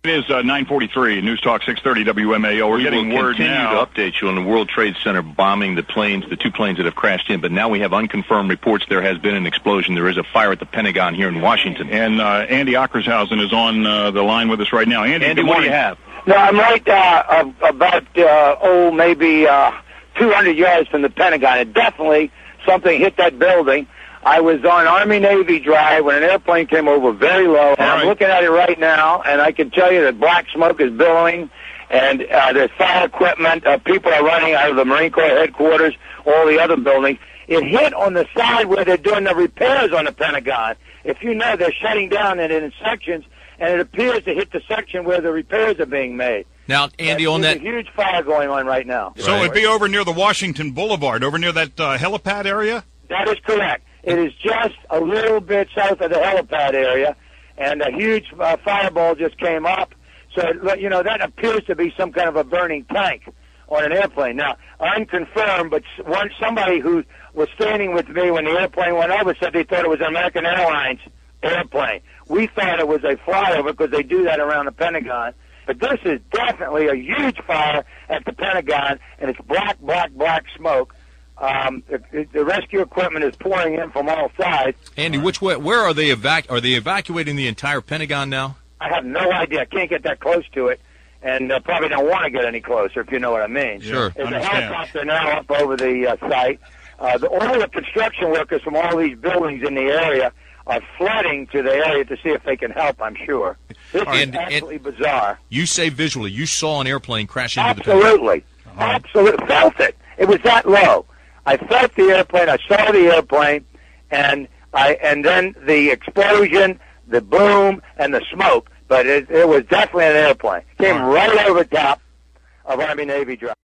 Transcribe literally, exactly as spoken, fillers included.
It is uh, nine forty-three, News Talk six thirty W M A O. We're we getting will word continue now. to update you on the World Trade Center bombing, the planes, the two planes that have crashed in. But now we have unconfirmed reports there has been an explosion. There is a fire at the Pentagon here in Washington. And uh, Andy Ockershausen is on uh, the line with us right now. Andy, Andy, good what do morning. you have? No, I'm right uh, about, uh, oh, maybe uh, two hundred yards from the Pentagon. And definitely something hit that building. I was on Army-Navy Drive when an airplane came over very low. And right. I'm looking at it right now, and I can tell you that black smoke is billowing, and uh, there's fire equipment. Uh, people are running out of the Marine Corps headquarters, all the other buildings. It hit on the side where they're doing the repairs on the Pentagon. If you know, they're shutting down it in sections, and it appears to hit the section where the repairs are being made. Now, Andy, There's on that... a huge fire going on right now. So Right. it'd be over near the Washington Boulevard, over near that uh, helipad area? That is correct. It is just a little bit south of the helipad area, and a huge uh, fireball just came up. So, you know, that appears to be some kind of a burning tank on an airplane. Now, unconfirmed, but one somebody who was standing with me when the airplane went over said they thought it was an American Airlines airplane. We thought it was a flyover because they do that around the Pentagon. But this is definitely a huge fire at the Pentagon, and it's black, black, black smoke. Um, the, the rescue equipment is pouring in from all sides. Andy, which way? Where are they evac? Are they evacuating the entire Pentagon now? I have no idea. I can't get that close to it, and uh, probably don't want to get any closer, if you know what I mean. Sure. There's a Understand. helicopter now up over the uh, site. Uh, the, all the construction workers from all these buildings in the area are flooding to the area to see if they can help, I'm sure. This And- is absolutely bizarre. You say visually, you saw an airplane crash into the Pentagon. Absolutely. Absolutely. Felt it. It was that low. I felt the airplane. I saw the airplane, and I and then the explosion, the boom, and the smoke. But it, it was definitely an airplane. Came right over top of Army-Navy Drive.